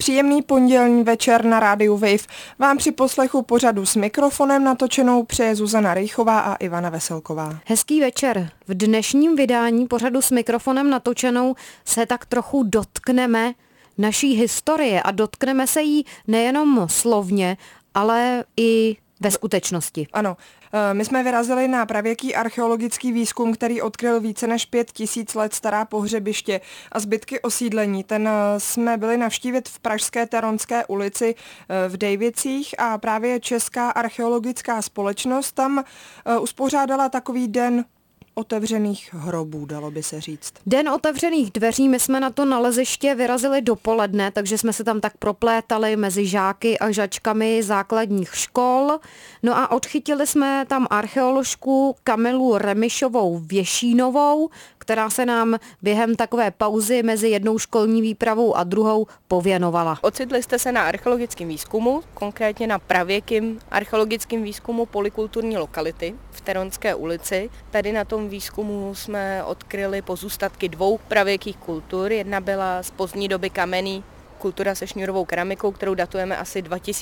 Příjemný pondělní večer na rádiu Wave vám při poslechu pořadu s mikrofonem natočenou přeje Zuzana Rejchová a Ivana Veselková. Hezký večer. V dnešním vydání pořadu s mikrofonem natočenou se tak trochu dotkneme naší historie a dotkneme se jí nejenom slovně, ale i ve skutečnosti. Ano, my jsme vyrazili na pravěký archeologický výzkum, který odkryl více než 5000 let stará pohřebiště a zbytky osídlení. Ten jsme byli navštívit v pražské Teronské ulici v Dejvicích a právě Česká archeologická společnost tam uspořádala takový den otevřených hrobů, dalo by se říct. Den otevřených dveří, my jsme na to naleziště vyrazili dopoledne, takže jsme se tam tak proplétali mezi žáky a žačkami základních škol. No a odchytili jsme tam archeoložku Kamilu Remišovou Věšínovou, která se nám během takové pauzy mezi jednou školní výpravou a druhou pověnovala. Ocitli jste se na archeologickém výzkumu, konkrétně na pravěkým archeologickém výzkumu polykulturní lokality v Teronské ulici. Tady na tom výzkumu jsme odkryli pozůstatky 2 pravěkých kultur. Jedna byla z pozdní doby kamenný, kultura se šňůrovou keramikou, kterou datujeme asi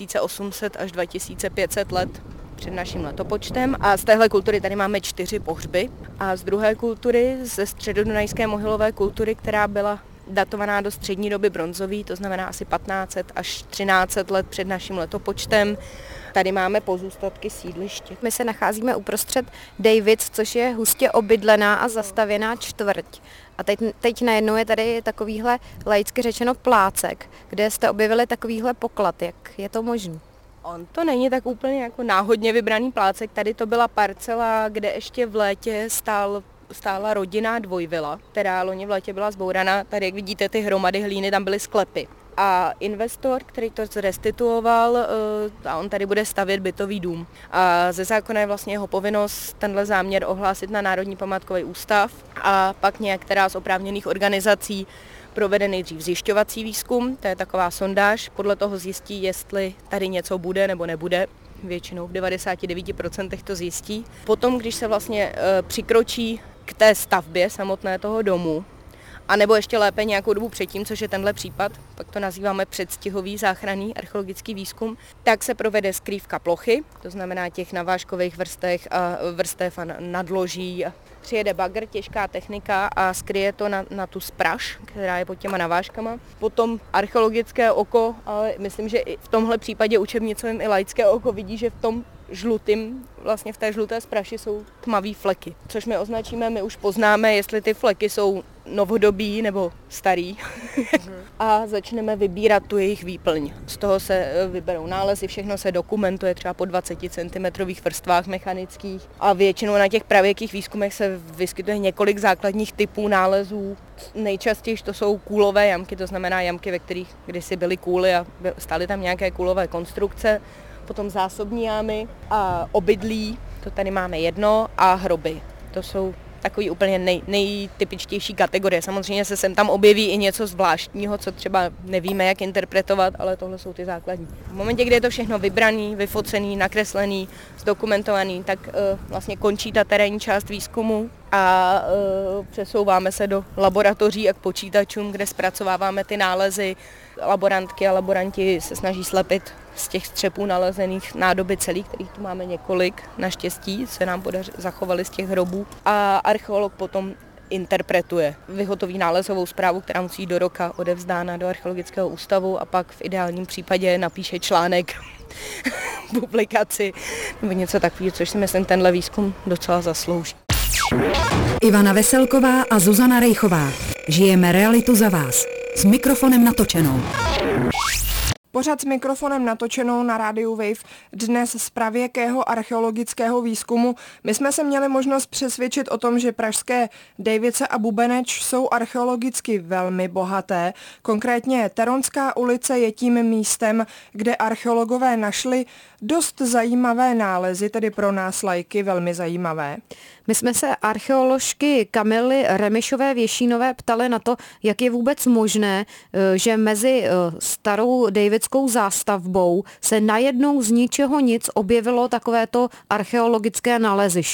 2800 až 2500 let před naším letopočtem. A z téhle kultury tady máme 4 pohřby. A z druhé kultury, ze středodunajské mohylové kultury, která byla datovaná do střední doby bronzové, to znamená asi 1500 až 1300 let před naším letopočtem. Tady máme pozůstatky sídliště. My se nacházíme uprostřed Dejvic, což je hustě obydlená a zastavěná čtvrť. A teď najednou je tady takovýhle laicky řečeno plácek, kde jste objevili takovýhle poklad. Jak je to možné? On to není tak úplně jako náhodně vybraný plácek. Tady to byla parcela, kde ještě v létě stála rodinná dvojvila, která loni v létě byla zbouraná. Tady, jak vidíte, ty hromady hlíny, tam byly sklepy. A investor, který to zrestituoval, a on tady bude stavět bytový dům. A ze zákona je vlastně jeho povinnost tenhle záměr ohlásit na Národní památkový ústav a pak některá z oprávněných organizací provede nejdřív zjišťovací výzkum, to je taková sondáž, podle toho zjistí, jestli tady něco bude nebo nebude. Většinou v 99% to zjistí. Potom, když se vlastně přikročí k té stavbě samotné toho domu, a nebo ještě lépe nějakou dobu předtím, což je tenhle případ, pak to nazýváme předstihový záchranný archeologický výzkum, tak se provede skrývka plochy, to znamená těch navážkových vrstev a nadloží. Přijede bagr, těžká technika a skryje to na tu spraš, která je pod těma navážkama. Potom archeologické oko, ale myslím, že i v tomhle případě učebnicovým i laické oko vidí, že v tom žlutým, vlastně v té žluté spraši jsou tmavý fleky, což my označíme, my už poznáme, jestli ty fleky jsou novodobí nebo starý a začneme vybírat tu jejich výplň. Z toho se vyberou nálezy, všechno se dokumentuje třeba po 20 cm vrstvách mechanických a většinou na těch pravěkých výzkumech se vyskytuje několik základních typů nálezů. Nejčastěji to jsou kůlové jamky, to znamená jamky, ve kterých kdysi byly kůly a stály tam nějaké kůlové konstrukce. Potom zásobní jámy a obydlí, to tady máme jedno, a hroby. To jsou takový úplně nejtypičtější kategorie. Samozřejmě se sem tam objeví i něco zvláštního, co třeba nevíme, jak interpretovat, ale tohle jsou ty základní. V momentě, kdy je to všechno vybraný, vyfocený, nakreslený, zdokumentovaný, tak vlastně končí ta terénní část výzkumu a přesouváme se do laboratoří a k počítačům, kde zpracováváme ty nálezy. Laborantky a laboranti se snaží slepit z těch střepů nalezených nádoby celých, kterých tu máme několik, naštěstí se nám zachovali z těch hrobů. A archeolog potom interpretuje, vyhotoví nálezovou zprávu, která musí do roka odevzdána do archeologického ústavu a pak v ideálním případě napíše článek, publikaci nebo něco takového, což si myslím tenhle výzkum docela zaslouží. Ivana Veselková a Zuzana Rejchová. Žijeme realitu za vás. S mikrofonem natočenou. Pořad s mikrofonem natočenou na rádiu Wave dnes z pravěkého archeologického výzkumu. My jsme se měli možnost přesvědčit o tom, že pražské Dejvice a Bubeneč jsou archeologicky velmi bohaté. Konkrétně Teronská ulice je tím místem, kde archeologové našli dost zajímavé nálezy, tedy pro nás laiky velmi zajímavé. My jsme se archeoložky Kamily Remišové Věšínové ptali na to, jak je vůbec možné, že mezi starou dejvickou zástavbou se najednou z ničeho nic objevilo takovéto archeologické naleziště.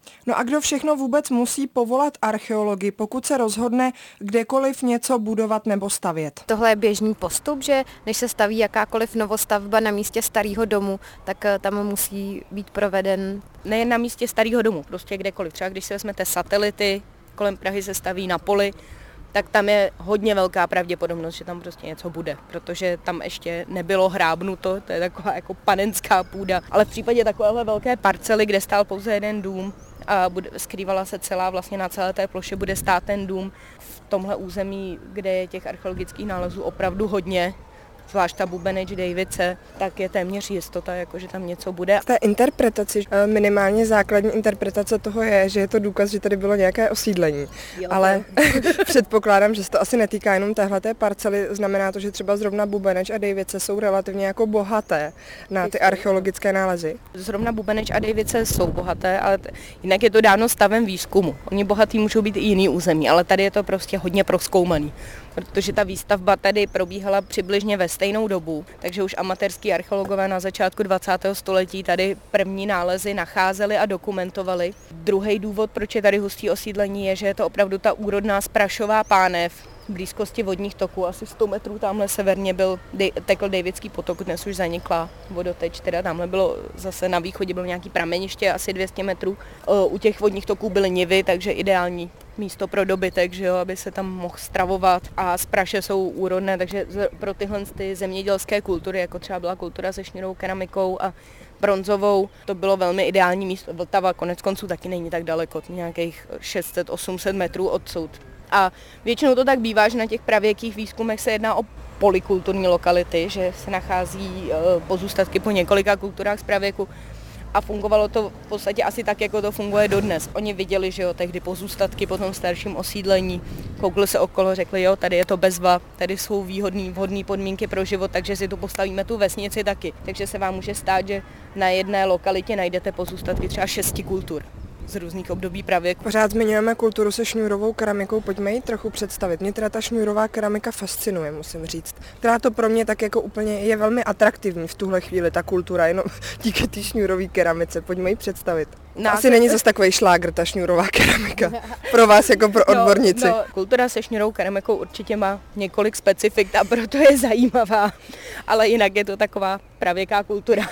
No a kdo všechno vůbec musí povolat archeologii, pokud se rozhodne kdekoliv něco budovat nebo stavět? Tohle je běžný postup, že než se staví jakákoliv novostavba na místě starého domu, tak tam musí být proveden. Nejen na místě starého domu, prostě kdekoliv. Třeba když si vezmete satelity, kolem Prahy se staví na poli, tak tam je hodně velká pravděpodobnost, že tam prostě něco bude, protože tam ještě nebylo hrábnuto, to je taková jako panenská půda. Ale v případě takovéhle velké parcely, kde stál pouze jeden dům a skrývala se celá, vlastně na celé té ploše bude stát ten dům, v tomhle území, kde je těch archeologických nálezů opravdu hodně, zvlášť ta Bubeneč, Dejvice, tak je téměř jistota, jako, že tam něco bude. V té interpretaci, minimálně základní interpretace toho je, že je to důkaz, že tady bylo nějaké osídlení. Jo, ale předpokládám, že se to asi netýká jenom téhleté parcely, znamená to, že třeba zrovna Bubeneč a Dejvice jsou relativně jako bohaté na ty archeologické nálezy. Zrovna Bubeneč a Dejvice jsou bohaté, ale jinak je to dáno stavem výzkumu. Oni bohatý můžou být i jiný území, ale tady je to prostě hodně prozkoumaný. Protože ta výstavba tady probíhala přibližně ve stejnou dobu, takže už amatérskí archeologové na začátku 20. století tady první nálezy nacházeli a dokumentovali. Druhý důvod, proč je tady hustý osídlení, je, že je to opravdu ta úrodná Sprašová pánev. V blízkosti vodních toků, asi 100 metrů tamhle severně tekl Dejvický potok, dnes už zanikla vodoteč, teda tamhle bylo zase na východě bylo nějaký prameniště, asi 200 metrů. U těch vodních toků byly nivy, takže ideální místo pro dobytek, že jo, aby se tam mohl stravovat a Spraše jsou úrodné, takže pro tyhle ty zemědělské kultury, jako třeba byla kultura se šňůrovou keramikou a bronzovou, to bylo velmi ideální místo. Vltava konec konců taky není tak daleko, nějakých 600-800 metrů odsud. A většinou to tak bývá, že na těch pravěkých výzkumech se jedná o polikulturní lokality, že se nachází pozůstatky po několika kulturách z pravěku a fungovalo to v podstatě asi tak, jako to funguje dodnes. Oni viděli, že jo, tehdy pozůstatky po tom starším osídlení, koukli se okolo, řekli, jo, tady je to bezva, tady jsou vhodné podmínky pro život, takže si tu postavíme tu vesnici taky. Takže se vám může stát, že na jedné lokalitě najdete pozůstatky třeba 6 kultur z různých období pravěku. Pořád zmiňujeme kulturu se šňůrovou keramikou, pojďme ji trochu představit. Mě teda ta šňůrová keramika fascinuje, musím říct. Která to pro mě tak jako úplně je velmi atraktivní v tuhle chvíli, ta kultura, jenom díky té šňůrové keramice. Pojďme ji představit. Asi není zase takový šlágr, ta šňůrová keramika. Pro vás jako pro odbornici. Kultura se šňůrovou keramikou určitě má několik specifik a proto je zajímavá, ale jinak je to taková pravěká kultura.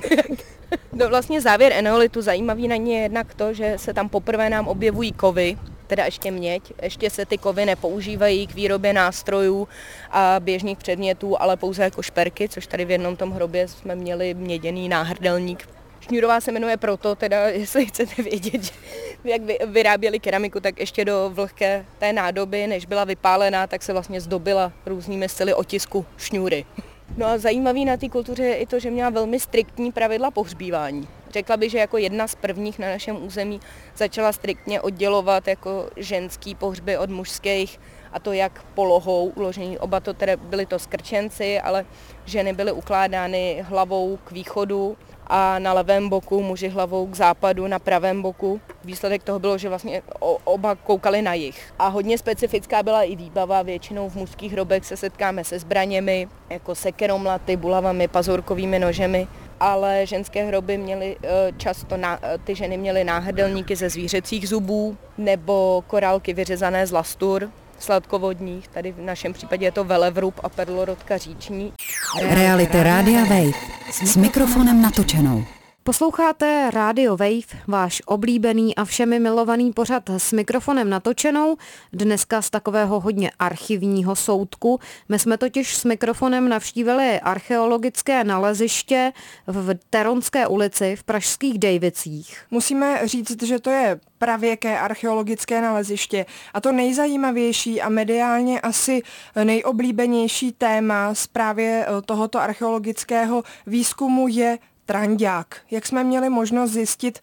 No vlastně závěr eneolitu zajímavý na ní je jednak to, že se tam poprvé nám objevují kovy, teda ještě měď. Ještě se ty kovy nepoužívají k výrobě nástrojů a běžných předmětů, ale pouze jako šperky, což tady v jednom tom hrobě jsme měli měděný náhrdelník. Šňůrová se jmenuje proto, teda jestli chcete vědět, že jak vyráběli keramiku, tak ještě do vlhké té nádoby, než byla vypálená, tak se vlastně zdobila různými styly otisku šňůry. No a zajímavý na té kultuře je i to, že měla velmi striktní pravidla pohřbívání. Řekla bych, že jako jedna z prvních na našem území začala striktně oddělovat jako ženský pohřby od mužských, a to jak polohou uložení. Oba to tedy byli to skrčenci, ale ženy byly ukládány hlavou k východu a na levém boku, muži hlavou k západu, na pravém boku. Výsledek toho bylo, že vlastně oba koukali na jih. A hodně specifická byla i výbava, většinou v mužských hrobech se setkáme se zbraněmi, jako sekeromlaty, bulavami, pazurkovými nožemi, ale ženské hroby měly často, ty ženy měly náhrdelníky ze zvířecích zubů nebo korálky vyřezané z lastur sladkovodních, tady v našem případě je to velevrub a perlorodka říční. Reality Rádia Wave s mikrofonem natočenou. Posloucháte Radio Wave, váš oblíbený a všemi milovaný pořad s mikrofonem natočenou, dneska z takového hodně archivního soudku. My jsme totiž s mikrofonem navštívili archeologické naleziště v Teronské ulici v pražských Dejvicích. Musíme říct, že to je pravěké archeologické naleziště a to nejzajímavější a mediálně asi nejoblíbenější téma z právě tohoto archeologického výzkumu je Trandák. Jak jsme měli možnost zjistit,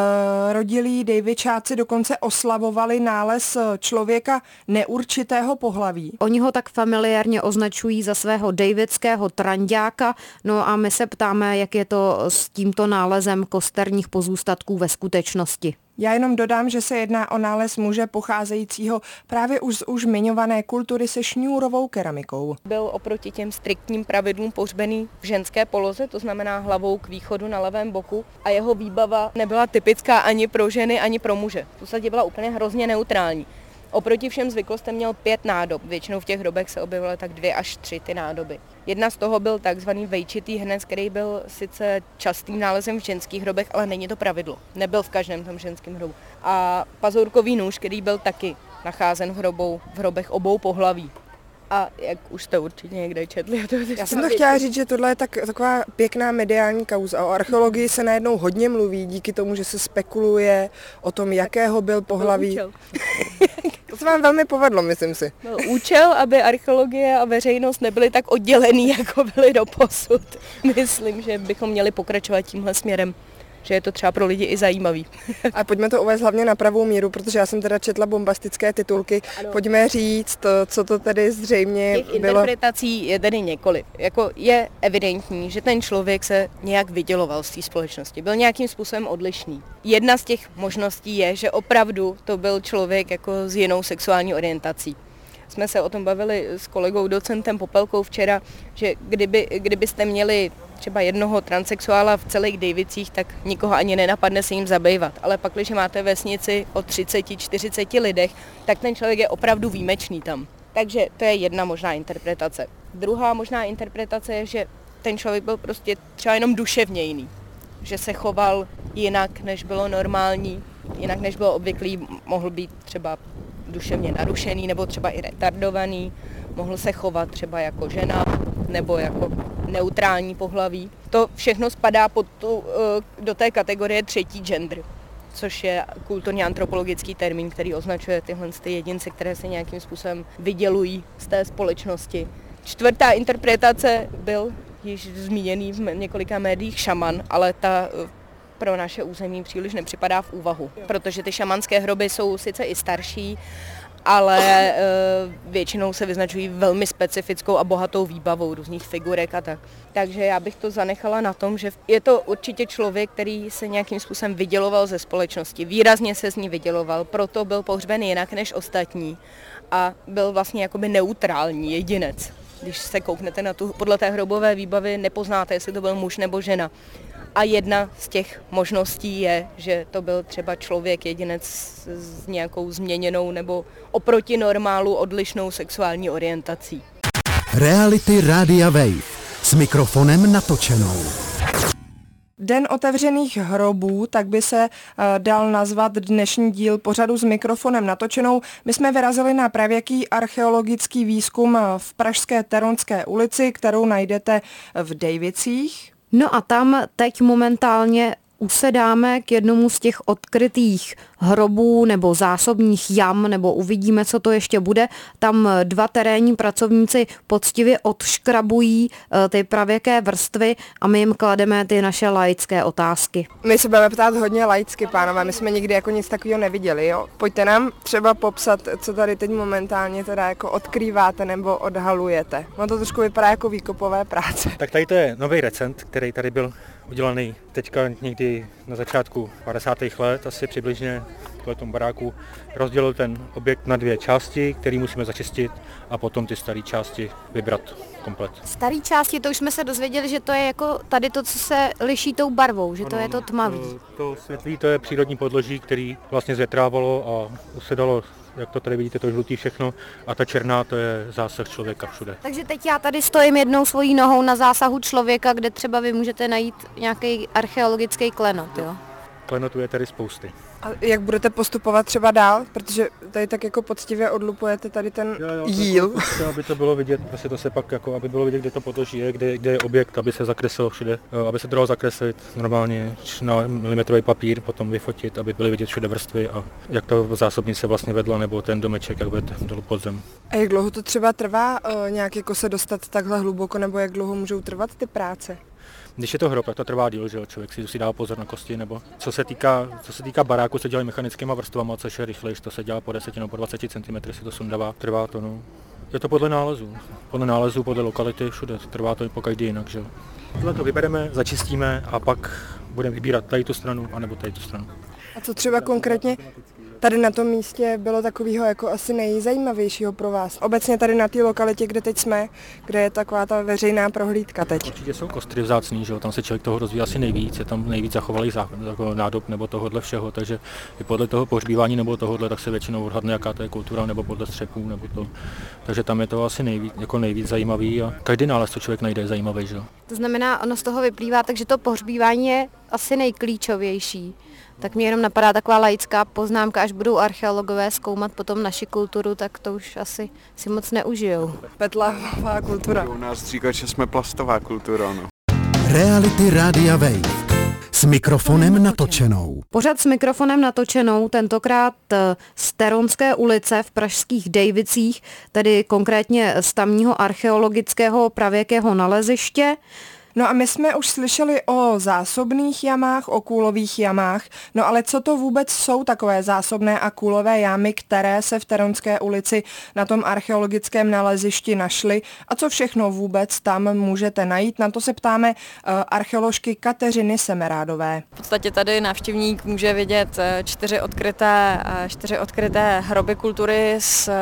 rodilí Dejvičáci dokonce oslavovali nález člověka neurčitého pohlaví. Oni ho tak familiárně označují za svého dejvického Trandáka, no a my se ptáme, jak je to s tímto nálezem kosterních pozůstatků ve skutečnosti. Já jenom dodám, že se jedná o nález muže pocházejícího právě už z už zmiňované kultury se šňůrovou keramikou. Byl oproti těm striktním pravidlům pohřbený v ženské poloze, to znamená hlavou k východu na levém boku, a jeho výbava nebyla typická ani pro ženy, ani pro muže. V podstatě byla úplně hrozně neutrální. Oproti všem zvyklostem měl 5 nádob, většinou v těch hrobech se objevily tak 2 až 3 ty nádoby. Jedna z toho byl takzvaný vejčitý hrnec, který byl sice častým nálezem v ženských hrobech, ale není to pravidlo. Nebyl v každém tom ženském hrobu. A pazourkový nůž, který byl taky nacházen v hrobech obou pohlaví. A jak už jste určitě někde četli. Já jsem to chtěla říct, že tohle je taková pěkná mediální kauza. O archeologii se najednou hodně mluví díky tomu, že se spekuluje o tom, jakého byl pohlaví. To se vám velmi povedlo, myslím si. Byl účel, aby archeologie a veřejnost nebyly tak oddělený, jako byly doposud. Myslím, že bychom měli pokračovat tímhle směrem, že je to třeba pro lidi i zajímavý. A pojďme to uvést hlavně na pravou míru, protože já jsem teda četla bombastické titulky. Ano. Pojďme říct, co to tedy zřejmě těch bylo. Interpretací je tedy několik. Jako je evidentní, že ten člověk se nějak vyděloval z té společnosti, byl nějakým způsobem odlišný. Jedna z těch možností je, že opravdu to byl člověk jako s jinou sexuální orientací. Jsme se o tom bavili s kolegou docentem Popelkou včera, že kdybyste měli třeba jednoho transsexuála v celých Dejvicích, tak nikoho ani nenapadne se jim zabývat. Ale pak, když máte vesnici o 30-40 lidech, tak ten člověk je opravdu výjimečný tam. Takže to je jedna možná interpretace. Druhá možná interpretace je, že ten člověk byl prostě třeba jenom duševně jiný. Že se choval jinak, než bylo normální, jinak, než bylo obvyklý, mohl být třeba duševně narušený nebo třeba i retardovaný, mohl se chovat třeba jako žena nebo jako neutrální pohlaví. To všechno spadá do té kategorie třetí gender, což je kulturně antropologický termín, který označuje tyhle jedince, které se nějakým způsobem vydělují z té společnosti. Čtvrtá interpretace byl již zmíněný v několika médiích šaman, ale ta pro naše území příliš nepřipadá v úvahu, protože ty šamanské hroby jsou sice i starší, ale většinou se vyznačují velmi specifickou a bohatou výbavou různých figurek a tak. Takže já bych to zanechala na tom, že je to určitě člověk, který se nějakým způsobem vyděloval ze společnosti, výrazně se z ní vyděloval, proto byl pohřben jinak než ostatní a byl vlastně jakoby neutrální jedinec. Když se kouknete na podle té hrobové výbavy, nepoznáte, jestli to byl muž nebo žena. A jedna z těch možností je, že to byl třeba člověk, jedinec s nějakou změněnou nebo oproti normálu odlišnou sexuální orientací. Reality Rádia Wave s mikrofonem natočenou. Den otevřených hrobů, tak by se dal nazvat dnešní díl pořadu s mikrofonem natočenou. My jsme vyrazili na pravěký archeologický výzkum v pražské Teronské ulici, kterou najdete v Dejvicích. No a tam teď momentálně usedáme k jednomu z těch odkrytých hrobů nebo zásobních jam, nebo uvidíme, co to ještě bude. Tam 2 terénní pracovníci poctivě odškrabují ty pravěké vrstvy a my jim klademe ty naše laické otázky. My se budeme ptát hodně laicky, pánové, my jsme nikdy jako nic takového neviděli, jo? Pojďte nám třeba popsat, co tady teď momentálně teda jako odkrýváte nebo odhalujete. No to trošku vypadá jako výkopové práce. Tak tady to je nový recent, který tady byl udělaný teďka někdy na začátku 50. let, asi přibližně v tom baráku, rozdělil ten objekt na 2 části, které musíme začistit a potom ty staré části vybrat komplet. Staré části, to už jsme se dozvěděli, že to je jako tady to, co se liší tou barvou, že to je to tmavý. To světlý, to je přírodní podloží, který vlastně zvětrávalo a usedalo, jak to tady vidíte, to žlutý všechno, a ta černá, to je zásah člověka všude. Takže teď já tady stojím jednou svojí nohou na zásahu člověka, kde třeba vy můžete najít nějaký archeologický klenot, jo? Klenotů je tady spousty. A jak budete postupovat třeba dál? Protože tady tak jako poctivě odlupujete tady ten jíl. Aby to bylo vidět, prostě to se pak jako, aby bylo vidět, kde to podloží je, kde je objekt, aby se zakreslil všude, aby se to dalo zakreslit normálně na milimetrový papír, potom vyfotit, aby byly vidět všude vrstvy a jak to zásobnice vlastně vedla, nebo ten domeček, jak bude dolů pod zem. A jak dlouho to třeba trvá nějak jako se dostat takhle hluboko, nebo jak dlouho můžou trvat ty práce? Když je to hrob, tak to trvá díl, že člověk si dá pozor na kosti, nebo co se týká baráku, se dělají mechanickýma vrstvama, což je rychlejší, to se dělá po 10 nebo po 20 cm, si to sundává, trvá to, no. Je to podle nálezu, podle lokality, všude, trvá to i po každý jinak, že jo. Tohle to vybereme, začistíme a pak budeme vybírat tady tu stranu, anebo tady tu stranu. A co třeba konkrétně tady na tom místě bylo takového jako asi nejzajímavějšího pro vás? Obecně tady na té lokalitě, kde teď jsme, kde je taková ta veřejná prohlídka teď. Určitě jsou kostry vzácný, že jo? Tam se člověk toho rozvíjí asi nejvíc, je tam nejvíc zachovalý nádob nebo tohohle všeho, takže i podle toho pohřbívání nebo tohohle, tak se většinou odhadne, jaká to je kultura, nebo podle střepů, nebo to. Takže tam je to asi nejvíc zajímavý a každý nález, co člověk najde, je zajímavý, že jo? To znamená, ono z toho vyplývá, takže to pohřbívání je asi nejklíčovější. Tak mě jenom napadá taková laická poznámka, až budou archeologové zkoumat potom naši kulturu, tak to už asi si moc neužijou. Petlavá kultura. U nás říkat, že jsme plastová kultura, no. Reality Rádia Wave. S mikrofonem natočenou. Pořad s mikrofonem natočenou, tentokrát z Teronské ulice v pražských Dejvicích, tedy konkrétně z tamního archeologického pravěkého naleziště. No a my jsme už slyšeli o zásobných jamách, o kůlových jamách, no ale co to vůbec jsou takové zásobné a kůlové jámy, které se v Teronské ulici na tom archeologickém nalezišti našly a co všechno vůbec tam můžete najít? Na to se ptáme archeoložky Kateřiny Semerádové. V podstatě tady návštěvník může vidět 4 odkryté hroby kultury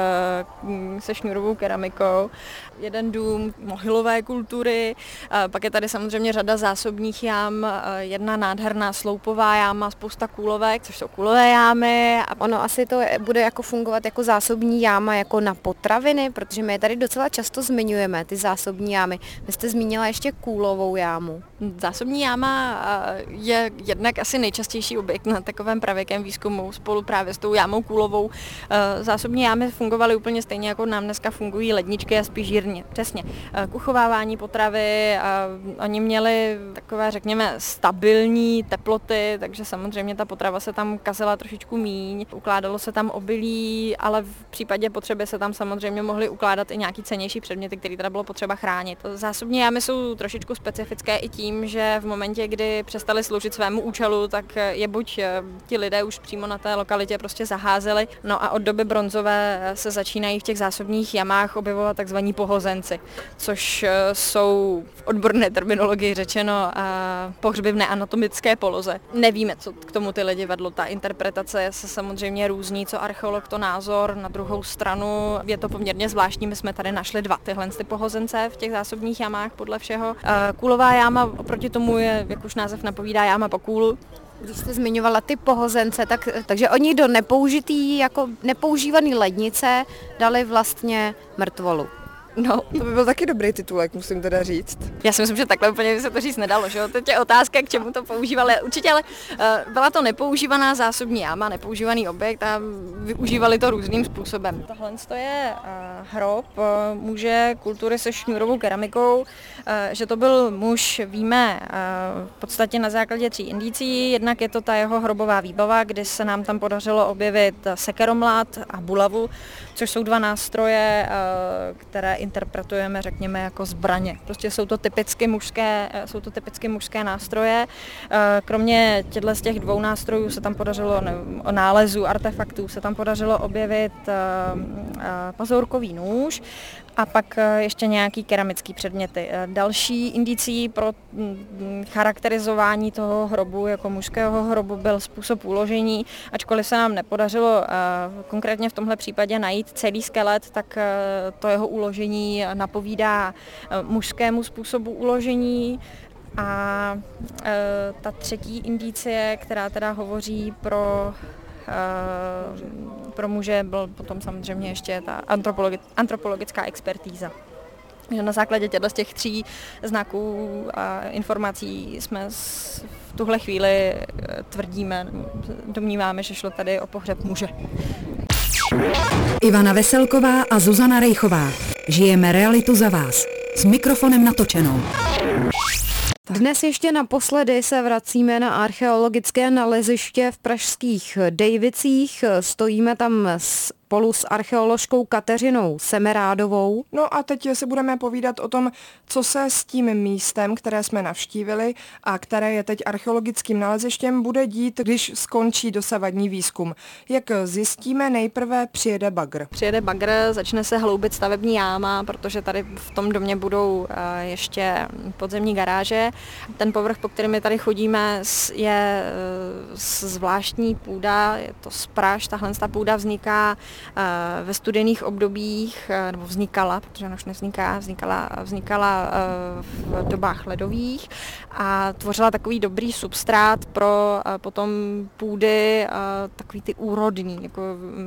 se šňůrovou keramikou, jeden dům mohylové kultury, pak je tady samozřejmě řada zásobních jam, jedna nádherná sloupová jáma, spousta kůlovek, což jsou kůlové jámy. A ono asi to bude jako fungovat jako zásobní jáma jako na potraviny, protože my je tady docela často zmiňujeme, ty zásobní jámy. Vy jste zmínila ještě kůlovou jámu. Zásobní jáma je jednak asi nejčastější objekt na takovém pravěkém výzkumu spolu právě s tou jámou kůlovou. Zásobní jámy fungovaly úplně stejně, jako nám dneska fungují ledničky a spižírny. Přesně. K uchovávání potravy, oni měli takové, řekněme, stabilní teploty, takže samozřejmě ta potrava se tam kazila trošičku míň, ukládalo se tam obilí, ale v případě potřeby se tam samozřejmě mohly ukládat i nějaký cennější předměty, které teda bylo potřeba chránit. Zásobní jámy jsou trošičku specifické i tím, že v momentě, kdy přestali sloužit svému účelu, tak je buď ti lidé už přímo na té lokalitě prostě zaházeli, no a od doby bronzové se začínají v těch zásobních jamách objevovat takzvaní pohozenci, což jsou v odborné terminologii řečeno pohřby v neanatomické poloze. Nevíme, co k tomu ty lidi vedlo. Ta interpretace se samozřejmě různí, co archeolog to názor. Na druhou stranu je to poměrně zvláštní. My jsme tady našli 2 tyhle pohozence v těch zásobních jamách podle všeho. Kůlová jáma oproti tomu je, jak už název napovídá, jáma po kůlu. Když jste zmiňovala ty pohozence, takže oni do nepoužívaný lednice dali vlastně mrtvolu. No, to by byl taky dobrý titulek, musím teda říct. Já si myslím, že takhle úplně by se to říct nedalo, že jo? Teď je otázka, k čemu to používali. Určitě, ale byla to nepoužívaná zásobní jáma, nepoužívaný objekt a využívali to různým způsobem. Tohle je hrob muže kultury se šňůrovou keramikou. Že to byl muž, víme v podstatě na základě 3 indicí. Jednak je to ta jeho hrobová výbava, kdy se nám tam podařilo objevit sekeromlát a bulavu, což jsou 2 nástroje, které interpretujeme, řekněme, jako zbraně. Prostě jsou to typicky mužské nástroje. Kromě z těch 2 nástrojů se tam podařilo, nálezů, artefaktů, se tam podařilo objevit pazourkový nůž a pak ještě nějaký keramický předměty. Další indicí pro charakterizování toho hrobu jako mužského hrobu byl způsob uložení, ačkoliv se nám nepodařilo konkrétně v tomhle případě najít celý skelet, tak to jeho uložení napovídá mužskému způsobu uložení. A ta 3. indicie, která teda hovoří pro muže, byl potom samozřejmě ještě ta antropologická expertíza. Že na základě těch 3 znaků a informací jsme v tuhle chvíli domníváme, že šlo tady o pohřeb muže. Ivana Veselková a Zuzana Rejchová. Žijeme realitu za vás. S mikrofonem natočenou. Dnes ještě naposledy se vracíme na archeologické naleziště v pražských Dejvicích. Stojíme tam s spolu s archeoložkou Kateřinou Semerádovou. No a teď se budeme povídat o tom, co se s tím místem, které jsme navštívili a které je teď archeologickým nalezištěm, bude dít, když skončí dosavadní výzkum. Jak zjistíme, nejprve přijede bagr. Přijede bagr, začne se hloubit stavební jáma, protože tady v tom domě budou ještě podzemní garáže. Ten povrch, po kterém my tady chodíme, je zvláštní půda, je to spráž, tahle půda vzniká ve studených obdobích, nebo vznikala, protože ona už nevzniká, vznikala v dobách ledových a tvořila takový dobrý substrát pro potom půdy, takový ty úrodný, jako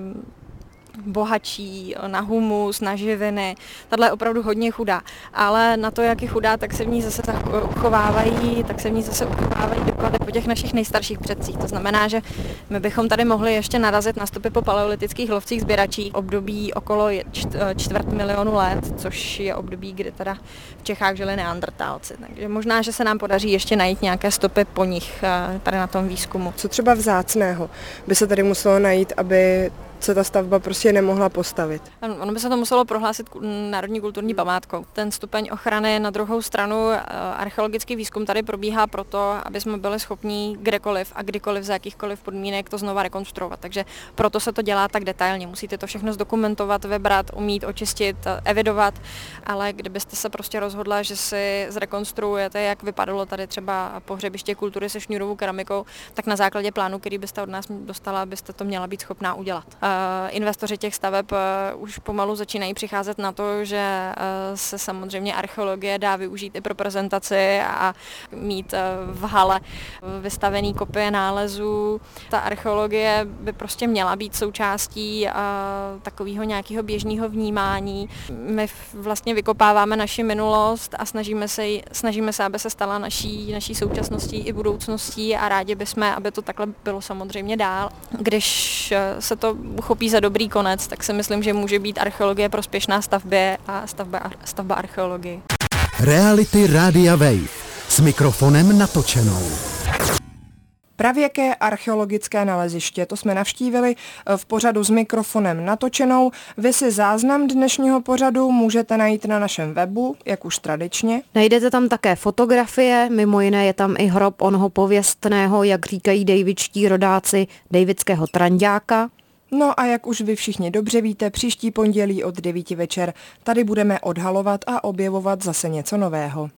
bohatší na humus, na živiny. Tahle je opravdu hodně chudá. Ale na to, jak je chudá, tak se v ní zase uchovávají doklady po těch našich nejstarších předcích. To znamená, že my bychom tady mohli ještě narazit na stopy po paleolitických lovcích sběračích období okolo 250 000 let, což je období, kdy teda v Čechách žili neandrtálci. Takže možná, že se nám podaří ještě najít nějaké stopy po nich tady na tom výzkumu. Co třeba vzácného by se tady muselo najít, aby se ta stavba prostě nemohla postavit? Ono by se to muselo prohlásit národní kulturní památkou. Ten stupeň ochrany na druhou stranu, archeologický výzkum tady probíhá proto, aby jsme byli schopni kdekoliv a kdykoliv za jakýchkoliv podmínek to znova rekonstruovat. Takže proto se to dělá tak detailně. Musíte to všechno zdokumentovat, vybrat, umít, očistit, evidovat, ale kdybyste se prostě rozhodla, že si zrekonstruujete, jak vypadalo tady třeba pohřebiště kultury se šňůrovou keramikou, tak na základě plánu, který byste od nás dostala, byste to měla být schopná udělat. Investoři těch staveb už pomalu začínají přicházet na to, že se samozřejmě archeologie dá využít i pro prezentaci a mít v hale vystavený kopie nálezů. Ta archeologie by prostě měla být součástí takového nějakého běžného vnímání. My vlastně vykopáváme naši minulost a snažíme se, aby se stala naší současností i budoucností a rádi bychom, aby to takhle bylo samozřejmě dál. Když se to uchopí za dobrý konec, tak si myslím, že může být archeologie prospěšná stavbě a stavba archeologii. Reality Rádia Wave s mikrofonem natočenou. Pravěké archeologické naleziště, to jsme navštívili v pořadu s mikrofonem natočenou. Vy si záznam dnešního pořadu můžete najít na našem webu, jak už tradičně. Najdete tam také fotografie, mimo jiné je tam i hrob onoho pověstného, jak říkají davidští rodáci, davidského tranďáka. No a jak už vy všichni dobře víte, příští pondělí od 9 večer tady budeme odhalovat a objevovat zase něco nového.